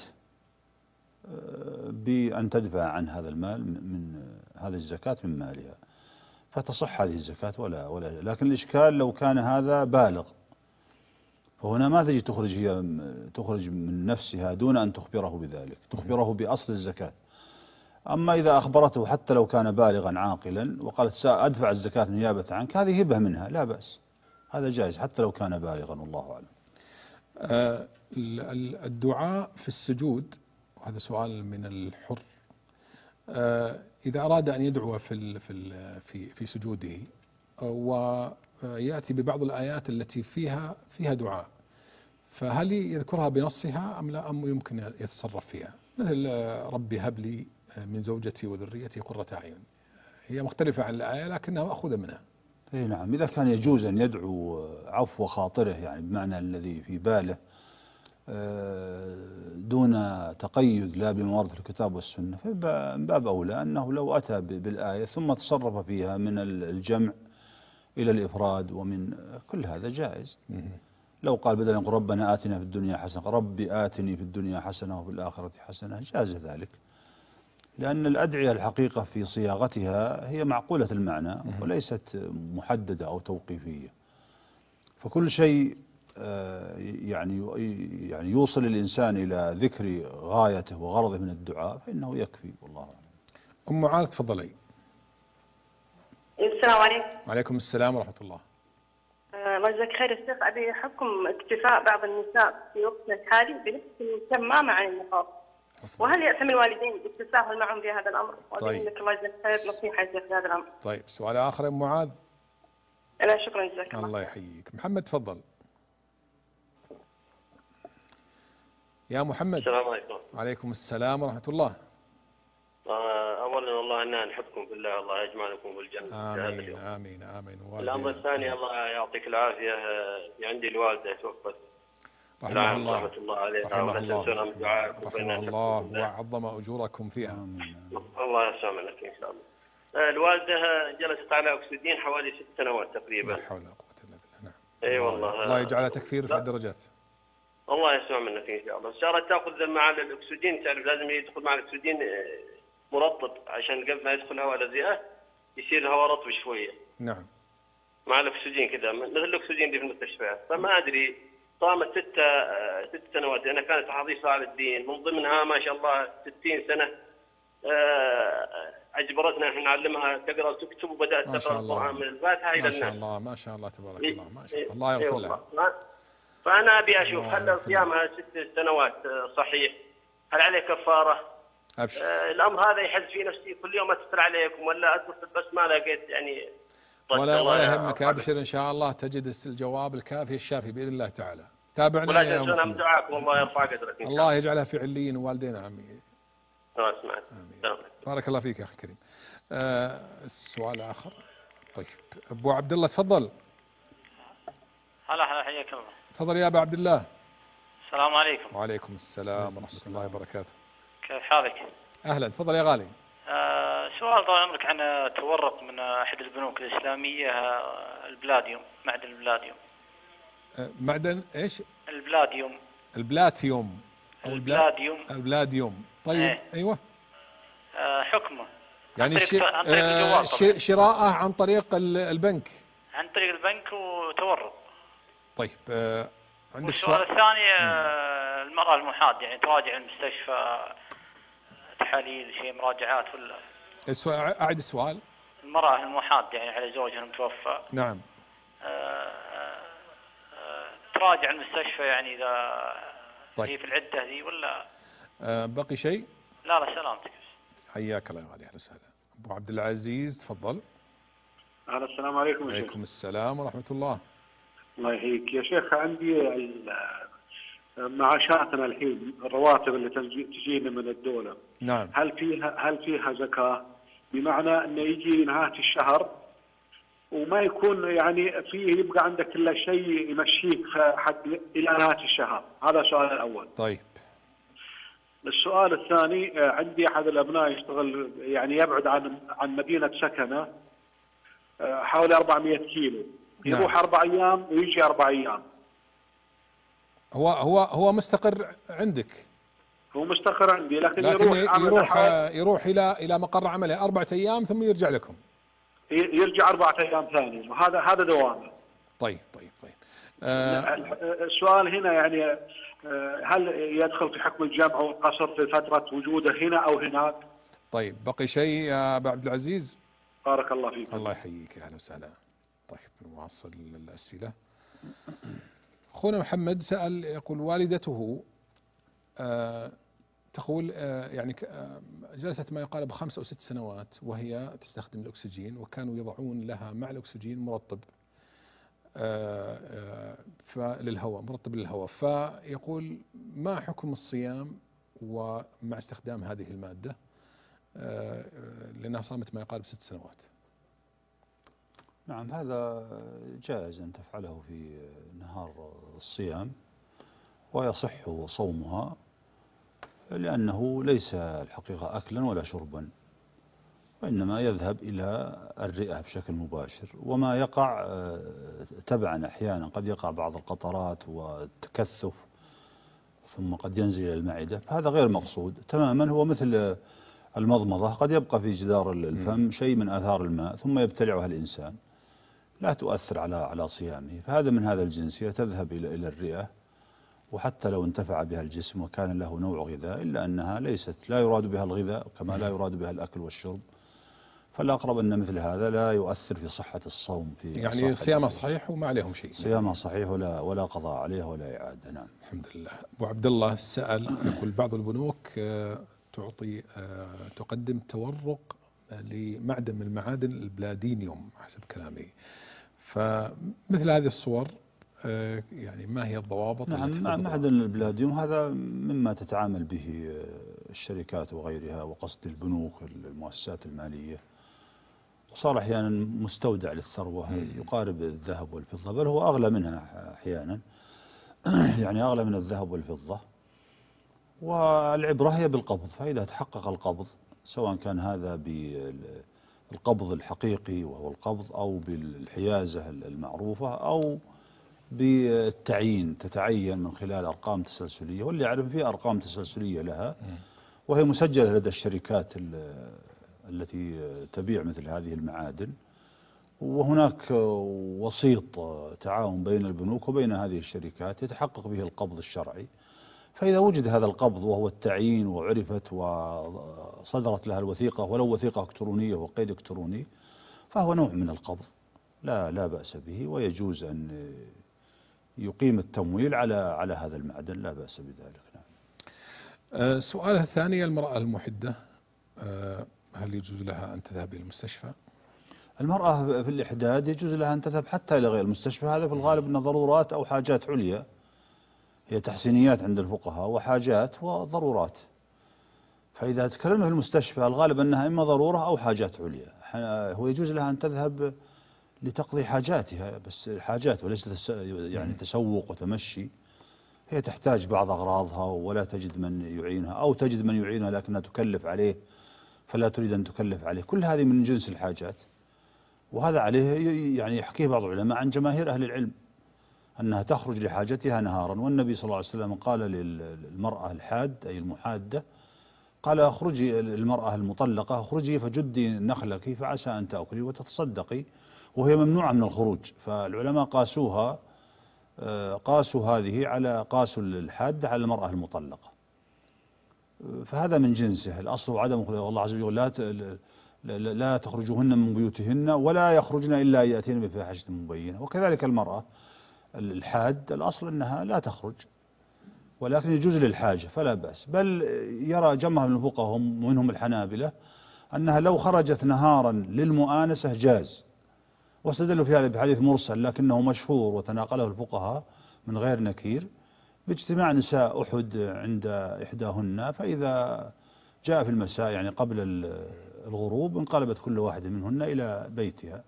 C: بأن تدفع عن هذا المال من هذه الزكاة من مالها، فتصح هذه الزكاة ولا ولا لكن الإشكال لو كان هذا بالغ، فهنا ما تجي تخرج هي تخرج من نفسها دون أن تخبره بذلك، تخبره بأصل الزكاة. أما إذا أخبرته حتى لو كان بالغا عاقلا وقالت سأدفع الزكاة نيابة عنك، هذه هبة منها لا بأس، هذا جائز حتى لو كان بالغا والله أعلم.
B: آه الدعاء في السجود، وهذا سؤال من الحر، آه إذا أراد أن يدعو في في في في سجوده ويأتي ببعض الآيات التي فيها فيها دعاء، فهل يذكرها بنصها أم لا، أم يمكن يتصرف فيها؟ مثل ربي هب لي من زوجتي وذريتي قرة أعين، هي مختلفة عن الآية لكنها مأخوذة منها.
C: اي نعم، إذا كان يجوز أن يدعو عفو خاطره يعني بمعنى الذي في باله دون تقيد لا بما ورد في الكتاب والسنة، فمن باب أولى أنه لو أتى بالآية ثم تصرف فيها من الجمع إلى الإفراد ومن كل هذا جائز. لو قال بدلا ربنا آتنا في الدنيا حسنة، ربي آتني في الدنيا حسنة وفي الآخرة حسنة، جاز ذلك، لأن الأدعية الحقيقة في صياغتها هي معقولة المعنى وليست محددة أو توقيفية، فكل شيء يعني يعني يوصل الإنسان إلى ذكر غايته وغرضه من الدعاء فإنه يكفي والله أعلم.
B: أم معاذ تفضلي.
K: السلام عليكم.
B: وعليكم السلام ورحمة الله.
K: الله يجزاك خير يا شيخ، أبي حكم اكتفاء بعض النساء في وقتنا الحالي بنسبة كمامة عن النقاب، وهل يأثم الوالدين بالتساهل معهم في هذا الأمر؟
B: طيب.
K: الله يجزاك خير نصيحة يا شيخ في هذا الأمر.
B: طيب سؤال آخر يا أم معاذ.
K: لا شكرا جزاك الله.
B: الله يحييك. محمد تفضل. يا محمد.
L: السلام عليكم.
B: وعليكم السلام ورحمة الله.
L: أولا الله أننا نحبكم في الله، الله يجمعكم في الجنة.
B: آمين آمين آمين.
L: الأمر الثاني الله يعطيك العافية، عندي الوالدة توفت
B: رحمه الله
L: رحمة الله عليها،
B: رحمه الله
L: رحمه
B: الله وعظم أجوركم فيها.
L: الله يسلم منك إن شاء الله. الوالدة جلست على أكسجين حوالي ست سنوات تقريبا.
B: لا حول ولا قوة إلا بالله. نعم.
L: أي والله.
B: الله يجعلها تكفير في الدرجات.
L: الله يسمع منك إن شاء الله. صارت تأخذ مع الأكسجين، تعرف لازم يدخل مع الأكسجين مرطب عشان قبل ما يدخل هواء الرئة يصير الهواء رطب شوية.
B: نعم.
L: مع الأكسجين كذا مثل الأكسجين اللي في المستشفيات، فما أدري صامت ستة ست سنوات، لأنها كانت حريصة على الدين، من ضمنها ما شاء الله ستين سنة. أجبرتنا احنا نعلمها تقرأ وتكتب، وبدأت تقرأ القرآن من الفاتحة إلى الناس.
B: ما شاء الله ما شاء الله تبارك الله ما شاء الله. الله يغفر لها.
L: فأنا أبي أشوف هل صيامها ست سنوات صحيح؟ هل عليه كفارة؟
B: أبشر.
L: آه الأمر هذا يحز في نفسي، كل يوم أتصل عليكم ولا أتصل بس ما لقيت يعني.
B: ولا ولا يهمك، أبشر إن شاء الله تجد الجواب الكافي الشافي بإذن الله تعالى. تابعنا
L: ولا تنسونا من دعاءكم، الله يرفع قدرك.
B: الله يجعلها في عليين والدينا عمي.
L: الله سمعت.
B: بارك الله فيك يا أخي الكريم. آه السؤال آخر. طيب أبو عبد الله تفضل.
M: هلا هلا حياك الله.
B: تفضل يا أبا عبد الله.
M: السلام عليكم.
B: وعليكم السلام ورحمة الله وبركاته.
M: كيف حالك؟
B: أهلا تفضل يا غالي.
M: آه سؤال طال عمرك عن تورط من أحد البنوك الإسلامية البلاديوم، معدن البلاديوم.
B: آه معدن إيش؟
M: البلاديوم.
B: البلاتيوم.
M: البلاديوم.
B: البلاديوم. طيب
M: ايه.
B: أيوة.
M: آه حكمه
B: يعني
M: عن طريق,
B: شي...
M: عن طريق
B: آه
M: الجوال طبعا.
B: شراءه عن طريق البنك.
M: عن طريق البنك وتورط.
B: طيب آه عندك
M: والسؤال
B: سؤال؟
M: الثاني آه المرأة المحاد يعني تراجع المستشفى تحاليل شيء مراجعات ولا؟
B: السؤال أعد السؤال.
M: المرأة المحاد يعني على زوجها المتوفى.
B: نعم.
M: آه آه تراجع المستشفى يعني إذا
B: طيب.
M: هي في العدة ذي ولا؟
B: آه بقي شيء؟
M: لا لا سلامتك.
B: حياك الله يا غالي. أهلا وسهلا. أبو عبد العزيز تفضل.
N: أهلا السلام عليكم يا شيخ.
B: وعليكم السلام ورحمة الله.
N: الله يحييك يا شيخ. عندي معاشاتنا الحين الرواتب اللي تجينا من الدولة.
B: نعم.
N: هل فيها هل فيها زكاة؟ بمعنى انه يجي نهاية الشهر وما يكون يعني فيه يبقى عندك الا شيء يمشيك حق الى نهاية الشهر. هذا السؤال الاول.
B: طيب.
N: السؤال الثاني عندي احد الابناء يشتغل يعني يبعد عن عن مدينة سكنه حوالي أربعمئة كيلو.
B: نعم.
N: يروح اربع ايام ويجي اربع ايام.
B: هو هو هو مستقر عندك؟
N: هو مستقر عندي لكن,
B: لكن
N: يروح
B: يروح يروح الى الى مقر عمله اربعة ايام ثم يرجع لكم.
N: يرجع اربعة ايام ثاني وهذا هذا دوامه.
B: طيب طيب طيب. آه
N: السؤال هنا يعني هل يدخل في حكم الجمع والقصر في فترة وجوده هنا او هناك؟
B: طيب بقي شيء يا ابو عبد العزيز؟
N: بارك الله فيك.
B: الله يحييك اهلا وسهلا. طيب نواصل الاسئله. اخونا محمد سأل يقول والدته آه تقول آه يعني آه جلست ما يقارب خمس أو ست سنوات وهي تستخدم الأكسجين وكانوا يضعون لها مع الأكسجين مرطب آه آه للهواء مرطب للهواء. فيقول ما حكم الصيام ومع استخدام هذه المادة آه لأنها صامت ما يقارب ست سنوات؟
C: نعم هذا جائز أن تفعله في نهار الصيام ويصح صومها لأنه ليس الحقيقة أكلا ولا شربا وإنما يذهب إلى الرئة بشكل مباشر وما يقع تبعا أحيانا قد يقع بعض القطرات والتكثف ثم قد ينزل إلى المعدة فهذا غير مقصود تماما. هو مثل المضمضة قد يبقى في جدار الفم شيء من آثار الماء ثم يبتلعها الإنسان لا تؤثر على على صيامه فهذا من هذا الجنس تذهب إلى إلى الرئة وحتى لو انتفع بها الجسم وكان له نوع غذاء إلا أنها ليست لا يراد بها الغذاء كما لا يراد بها الأكل والشرب فالأقرب أن مثل هذا لا يؤثر في صحة الصوم في
B: يعني صيامه صحيح وما عليهم شيء.
C: صيامه صحيح ولا ولا قضاء عليه ولا إعادة. نعم
B: الحمد لله. أبو عبد الله سأل يقول بعض البنوك تعطي تقدم تورق لمعدن من المعادن البلادينيوم حسب كلامي فمثل هذه الصور يعني ما هي الضوابط؟
C: نعم معدن البلاديوم هذا مما تتعامل به الشركات وغيرها وقصد البنوك المؤسسات المالية وصار أحيانا مستودع للثروة يقارب الذهب والفضة بل هو أغلى منها أحيانا يعني أغلى من الذهب والفضة والعبرة هي بالقبض فإذا تحقق القبض سواء كان هذا بالقبض الحقيقي وهو القبض أو بالحيازة المعروفة أو بالتعيين تتعين من خلال أرقام تسلسلية واللي يعرف فيه أرقام تسلسلية لها وهي مسجلة لدى الشركات التي تبيع مثل هذه المعادن وهناك وسيط تعاون بين البنوك وبين هذه الشركات يتحقق به القبض الشرعي فإذا وجد هذا القبض وهو التعيين وعرفت وصدرت لها الوثيقة ولو وثيقة إلكترونية وقيد إلكتروني فهو نوع من القبض لا لا بأس به ويجوز أن يقيم التمويل على على هذا المعدن لا بأس بذلك.
B: نعم. سؤالها الثاني المرأة المحدة هل يجوز لها أن تذهب إلى المستشفى؟
C: المرأة في الإحداد يجوز لها أن تذهب حتى إلى غير المستشفى هذا في الغالب أنه ضرورات أو حاجات عليا هي تحسينيات عند الفقهاء وحاجات وضرورات فإذا تكلمنا في المستشفى الغالب أنها إما ضرورة أو حاجات عليا هو يجوز لها أن تذهب لتقضي حاجاتها بس الحاجات وليس يعني تسوق وتمشي هي تحتاج بعض أغراضها ولا تجد من يعينها أو تجد من يعينها لكنها تكلف عليه فلا تريد أن تكلف عليه كل هذه من جنس الحاجات وهذا عليه يعني يحكيه بعض العلماء عن جماهير أهل العلم أنها تخرج لحاجتها نهارا والنبي صلى الله عليه وسلم قال للمرأة الحاد أي المحادة قال اخرجي المرأة المطلقة اخرجي فجدي نخلك فعسى أن تأكلي وتتصدقي، وهي ممنوعة من الخروج. فالعلماء قاسوها قاسوا هذه على قاسوا الحادة على المرأة المطلقة، فهذا من جنسه. الأصل عدم الله عز وجل لا لا تخرجوهن من بيوتهن ولا يخرجن إلا يأتين بفاحشة مبينة. وكذلك المرأة الحاد الأصل أنها لا تخرج، ولكن يجوز للحاجة فلا بأس. بل يرى جمهور من الفقهاء ومنهم الحنابلة أنها لو خرجت نهارا للمؤانسة جاز، واستدلوا في هذا بحديث مرسل لكنه مشهور وتناقله الفقهاء من غير نكير، باجتماع نساء أحد عند إحداهن، فإذا جاء في المساء يعني قبل الغروب انقلبت كل واحدة منهن إلى بيتها.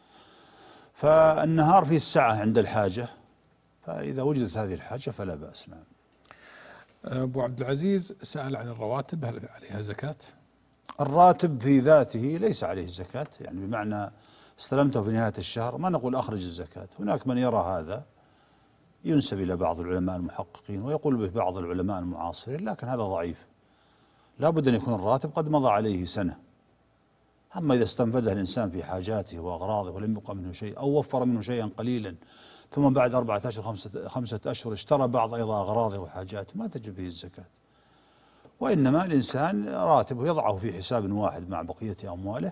C: فالنهار فيه السعة عند الحاجة، فإذا وجدت هذه الحاجة فلا بأس. نعم.
B: أبو عبد العزيز سأل عن الرواتب، هل عليها زكاة؟
C: الراتب في ذاته ليس عليه الزكاة، يعني بمعنى استلمته في نهاية الشهر ما نقول أخرج الزكاة. هناك من يرى هذا ينسب إلى بعض العلماء المحققين ويقول به بعض العلماء المعاصرين، لكن هذا ضعيف. لا بد أن يكون الراتب قد مضى عليه سنة. أما إذا استنفذه الإنسان في حاجاته وأغراضه ولم يبقى منه شيء أو وفر منه شيئا قليلا ثم بعد أربعة أشهر خمسة, خمسة أشهر اشترى بعض أيضا أغراضه وحاجاته ما تجب به الزكاة. وإنما الإنسان راتبه يضعه في حساب واحد مع بقية أمواله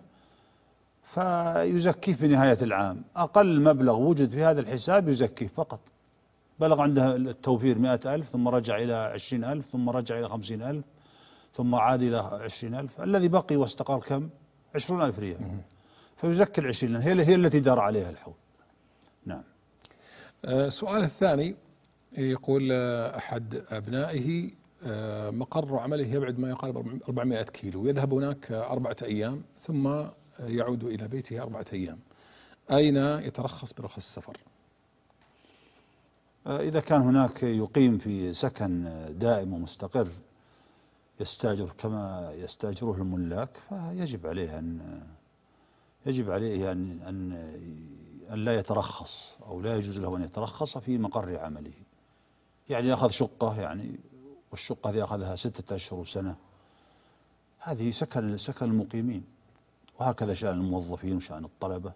C: فيزكيه في نهاية العام. أقل مبلغ وجد في هذا الحساب يزكيه فقط. بلغ عنده التوفير مئة ألف ثم رجع إلى عشرين ألف ثم رجع إلى خمسين ألف ثم عاد إلى عشرين ألف، الذي بقي واستقر كم؟ عشرون ألف ريال، فيزكي العشرين هي هي التي دار عليها الحول. نعم.
B: السؤال الثاني يقول أحد أبنائه مقر عمله يبعد ما يقارب أربعمائة كيلو، يذهب هناك أربعة أيام ثم يعود إلى بيته أربعة أيام، أين يترخص برخص السفر؟
C: إذا كان هناك يقيم في سكن دائم ومستقر يستأجر كما يستأجره الملاك فيجب عليه أن يجب عليه أن أن أن لا يترخص أو لا يجوز له أن يترخص في مقر عمله. يعني يأخذ شقة، يعني والشقة هذه أخذها ستة أشهر وسنة، هذه سكن سكن المقيمين، وهكذا شأن الموظفين وشأن الطلبة.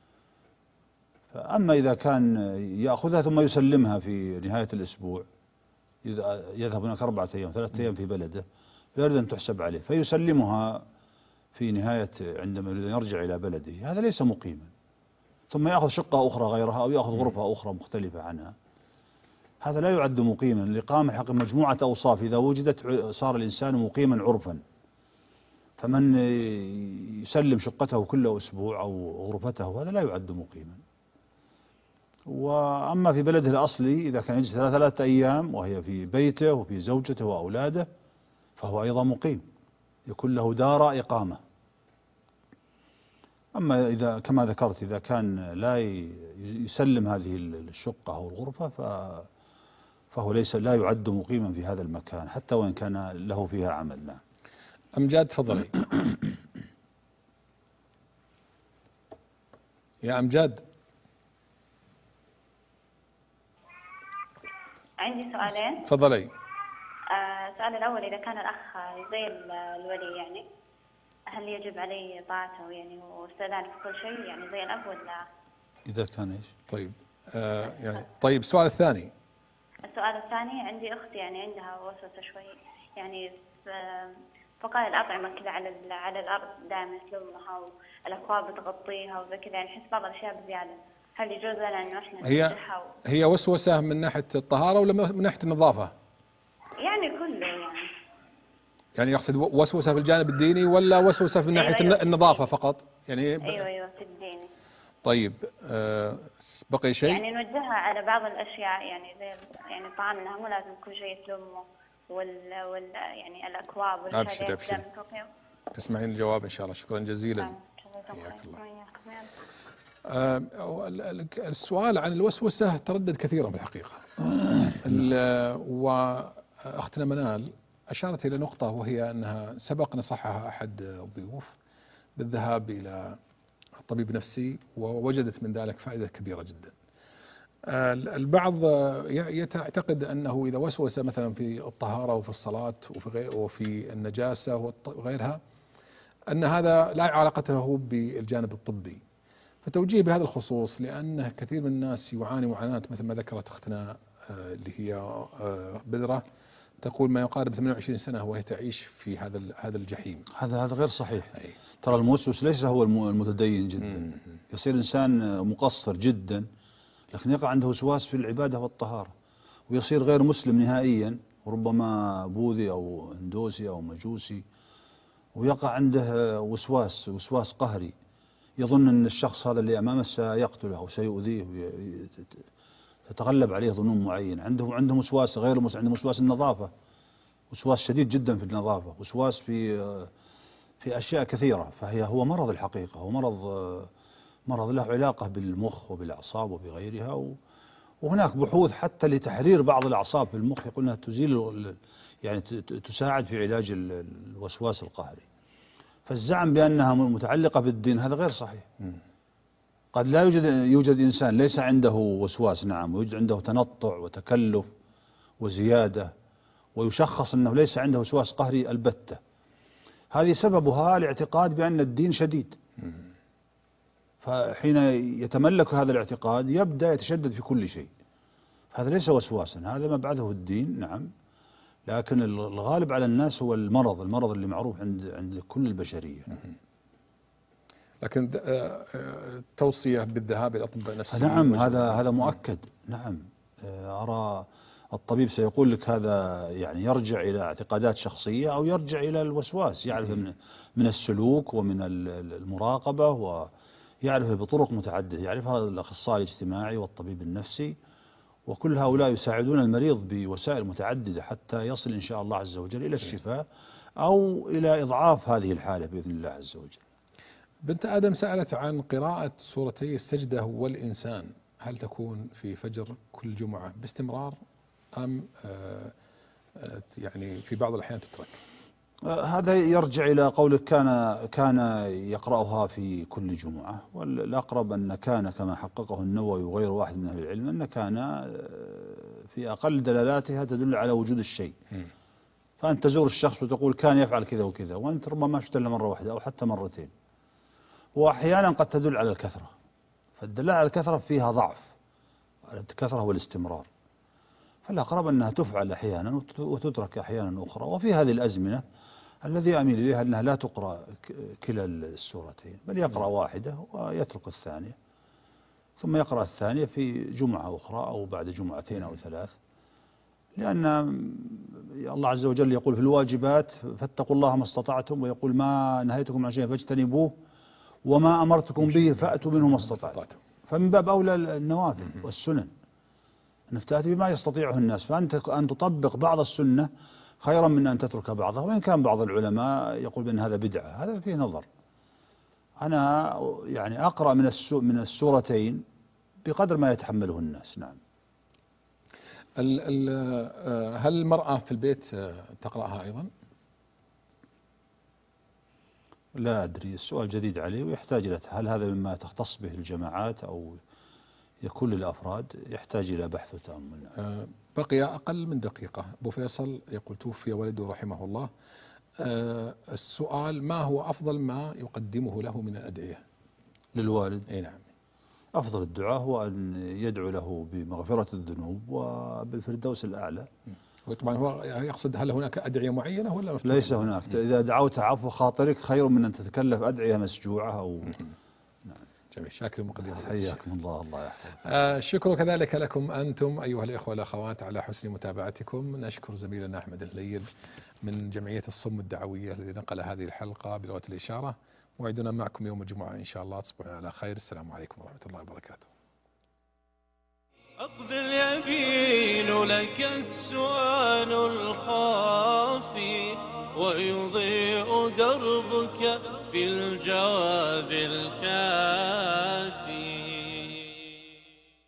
C: فأما إذا كان يأخذها ثم يسلمها في نهاية الأسبوع، يذهب هناك أربعة أيام ثلاثة أيام في بلده يريد أن تحسب عليه فيسلمها في نهاية عندما يريد أن يرجع إلى بلده، هذا ليس مقيما. ثم يأخذ شقة أخرى غيرها أو يأخذ غرفة أخرى مختلفة عنها، هذا لا يعد مقيما. الإقامة حق مجموعة أوصاف إذا وجدت صار الإنسان مقيما عرفا. فمن يسلم شقته كل أسبوع أو غرفته هذا لا يعد مقيما. وأما في بلده الأصلي إذا كان يجلس ثلاثة أيام وهي في بيته وفي زوجته وأولاده فهو أيضا مقيم، يكون له دار إقامة. أما إذا كما ذكرت إذا كان لا يسلم هذه الشقة أو الغرفة فهو ليس لا يعد مقيما في هذا المكان حتى وإن كان له فيها عمل. نعم.
B: أمجاد تفضلي. يا أمجاد.
O: عندي سؤالين.
B: تفضلي.
O: آه، السؤال الأول إذا كان الأخ زي الولي يعني هل يجب عليه طاعته يعني واستئذان في كل شيء يعني زي الأب ولا؟
C: إذا كان إيش؟
B: طيب آه يعني طيب السؤال الثاني.
O: السؤال الثاني عندي أختي يعني عندها وسوسة شوي يعني فقايا الأطعمة كذا على على الأرض دائما تلمها والأكواب تغطيها وزي كذا يعني نحس بعض الأشياء بزيادة، هل يجوز لنا إنه إحنا
B: هي
O: نمسحها و...
B: هي وسوسة من ناحية الطهارة ولا من ناحية النظافة؟
O: يعني كله يعني.
B: يعني يقصد وسوسة في الجانب الديني ولا وسوسة في ناحية أيوة
O: النظافة
B: النظافة فقط؟ يعني ب...
O: أيوة أيوة في الديني.
B: طيب آه بقي شيء؟
O: يعني نوجهها على بعض الأشياء يعني زي يعني الطعام إنها مو لازم كل شيء تلمه وال وال يعني الأكواب والشهادات.
B: أبشر أبشر. تسمعين الجواب إن شاء الله. شكرا جزيلا.
O: حياك
B: الله. آه السؤال عن الوسوسة تردد كثيرا بالحقيقة. وأختنا منال أشارت إلى نقطة وهي أنها سبق نصحها أحد الضيوف بالذهاب إلى طبيب نفسي ووجدت من ذلك فائدة كبيرة جدا. البعض يعتقد أنه إذا وسوس مثلا في الطهارة وفي الصلاة وفي النجاسة وغيرها أن هذا لا علاقة له بالجانب الطبي، فتوجيه بهذا الخصوص، لأن كثير من الناس يعاني معاناة مثل ما ذكرت أختنا اللي هي بدرة، تقول ما يقارب ثمانية وعشرين سنة وهي تعيش في هذا هذا الجحيم.
C: هذا هذا غير صحيح. أي. ترى الموسوس ليس هو المتدين جدا، مم. يصير إنسان مقصر جدا لكن يقع عنده وسواس في العبادة والطهارة، ويصير غير مسلم نهائيا، وربما بوذي أو هندوسي أو مجوسي، ويقع عنده وسواس وسواس قهري، يظن أن الشخص هذا اللي أمامه سيقتله أو سيؤذيه، تتغلب عليه ظنون معينة. عنده عنده وسواس غير مس... عنده وسواس النظافة، وسواس شديد جدا في النظافة، وسواس في في أشياء كثيرة، فهي هو مرض الحقيقة، هو مرض مرض له علاقة بالمخ وبالأعصاب وبغيرها، و... وهناك بحوث حتى لتحرير بعض الأعصاب في المخ يقول أنها تزيل، يعني تساعد في علاج الوسواس القهري. فالزعم بأنها متعلقة بالدين هذا غير صحيح. م. قد لا يوجد يوجد إنسان ليس عنده وسواس، نعم، ويوجد عنده تنطع وتكلف وزيادة، ويشخص أنه ليس عنده وسواس قهري البتة. هذه سببها الاعتقاد بأن الدين شديد. م. فحين يتملك هذا الاعتقاد يبدأ يتشدد في كل شيء. هذا ليس وسواسا، هذا ما بعده الدين، نعم، لكن الغالب على الناس هو المرض، المرض اللي معروف عند عند كل البشرية.
B: لكن توصية بالذهاب إلى أطباء نفسيين،
C: نعم، هذا هذا مؤكد، نعم. أرى الطبيب سيقول لك هذا يعني يرجع إلى اعتقادات شخصية أو يرجع إلى الوسواس، يعرف من من السلوك ومن المراقبة، ويعرف بطرق متعددة، يعرفها الأخصائي الاجتماعي والطبيب النفسي، وكل هؤلاء يساعدون المريض بوسائل متعددة حتى يصل إن شاء الله عز وجل إلى الشفاء أو إلى إضعاف هذه الحالة بإذن الله عز وجل.
B: بنت آدم سألت عن قراءة سورتي السجدة والإنسان، هل تكون في فجر كل جمعة باستمرار أم يعني في بعض الأحيان تترك؟
C: هذا يرجع إلى قولك كان كان يقرأها في كل جمعة، والأقرب أن كان كما حققه النووي وغير واحد من أهل العلم أن كان في أقل دلالاتها تدل على وجود الشيء. فأنت تزور الشخص وتقول كان يفعل كذا وكذا، وأنت ربما شفت له مرة واحدة أو حتى مرتين، وأحيانا قد تدل على الكثرة، فالدلالة على الكثرة فيها ضعف، الكثرة والاستمرار، فالأقرب أنها تفعل أحيانا وتترك أحيانا أخرى. وفي هذه الأزمنة الذي أميل إليها أنها لا تقرأ كلا السورتين، بل يقرأ واحدة ويترك الثانية، ثم يقرأ الثانية في جمعة أخرى أو بعد جمعتين أو ثلاث، لأن الله عز وجل يقول في الواجبات فاتقوا الله ما استطعتم، ويقول ما نهيتكم عن شيء فاجتنبوه وما أمرتكم به فأتوا منه ما استطعتم. فمن باب أولى النوافل والسنن أنك تأتي بما يستطيعه الناس، فأنت أن تطبق بعض السنة خيرا من أن تترك بعضها، وإن كان بعض العلماء يقول بأن هذا بدعة، هذا فيه نظر. أنا يعني أقرأ من من السورتين بقدر ما يتحمله الناس. نعم.
B: هل المرأة في البيت تقرأها أيضا؟
C: لا أدري، السؤال جديد عليه ويحتاج إلى هل هذا مما تختص به الجماعات أو يكون للأفراد، يحتاج إلى بحث وتأمل.
B: أه بقي أقل من دقيقة. أبو فيصل يقول توفي والده رحمه الله، أه السؤال ما هو أفضل ما يقدمه له من الأدعية
C: للوالد؟
B: أي نعم.
C: أفضل الدعاء هو أن يدعو له بمغفرة الذنوب وبالفردوس الأعلى.
B: وطبعا هو يقصد هل هناك أدعية معينة ولا مفتوح؟
C: ليس هناك. إذا دعوت عفو خاطرك خير من أن تتكلف أدعية مسجوعة أو
B: نعم. جميل، شاكر مقدمة.
C: حياكم الله، الله يحفظك.
B: آه الشكر كذلك لكم أنتم أيها الإخوة والأخوات على حسن متابعتكم. نشكر زميلنا أحمد الهليل من جمعية الصم الدعوية الذي نقل هذه الحلقة بلغة الإشارة. موعدنا معكم يوم الجمعة إن شاء الله. تصبحون على خير. السلام عليكم ورحمة الله وبركاته.
A: أقبل يبين لك السؤال الخافي ويضيء دربك في الجواب الكافي.